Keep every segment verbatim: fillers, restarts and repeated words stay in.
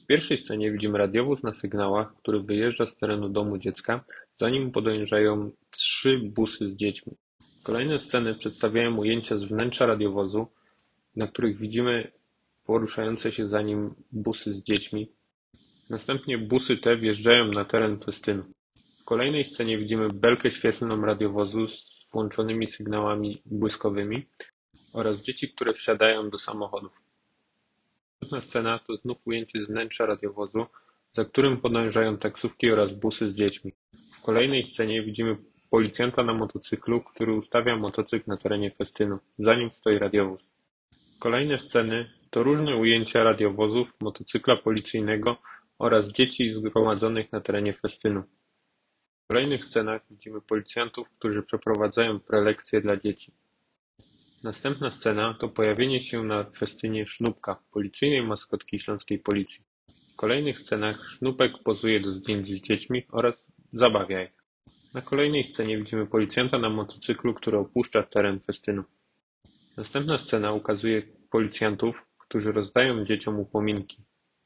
W pierwszej scenie widzimy radiowóz na sygnałach, który wyjeżdża z terenu domu dziecka, za nim podążają trzy busy z dziećmi. Kolejne sceny przedstawiają ujęcia z wnętrza radiowozu, na których widzimy poruszające się za nim busy z dziećmi. Następnie busy te wjeżdżają na teren festynu. W kolejnej scenie widzimy belkę świetlną radiowozu z włączonymi sygnałami błyskowymi oraz dzieci, które wsiadają do samochodów. Następna scena to znów ujęcie z wnętrza radiowozu, za którym podążają taksówki oraz busy z dziećmi. W kolejnej scenie widzimy policjanta na motocyklu, który ustawia motocykl na terenie festynu. Za nim stoi radiowóz. Kolejne sceny to różne ujęcia radiowozów, motocykla policyjnego oraz dzieci zgromadzonych na terenie festynu. W kolejnych scenach widzimy policjantów, którzy przeprowadzają prelekcje dla dzieci. Następna scena to pojawienie się na festynie Sznupka, policyjnej maskotki śląskiej policji. W kolejnych scenach Sznupek pozuje do zdjęć z dziećmi oraz zabawia ich. Na kolejnej scenie widzimy policjanta na motocyklu, który opuszcza teren festynu. Następna scena ukazuje policjantów, którzy rozdają dzieciom upominki.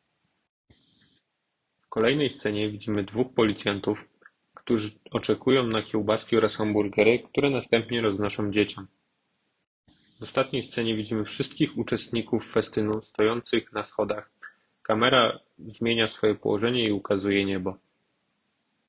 W kolejnej scenie widzimy dwóch policjantów, którzy oczekują na kiełbaski oraz hamburgery, które następnie roznoszą dzieciom. W ostatniej scenie widzimy wszystkich uczestników festynu stojących na schodach. Kamera zmienia swoje położenie i ukazuje niebo.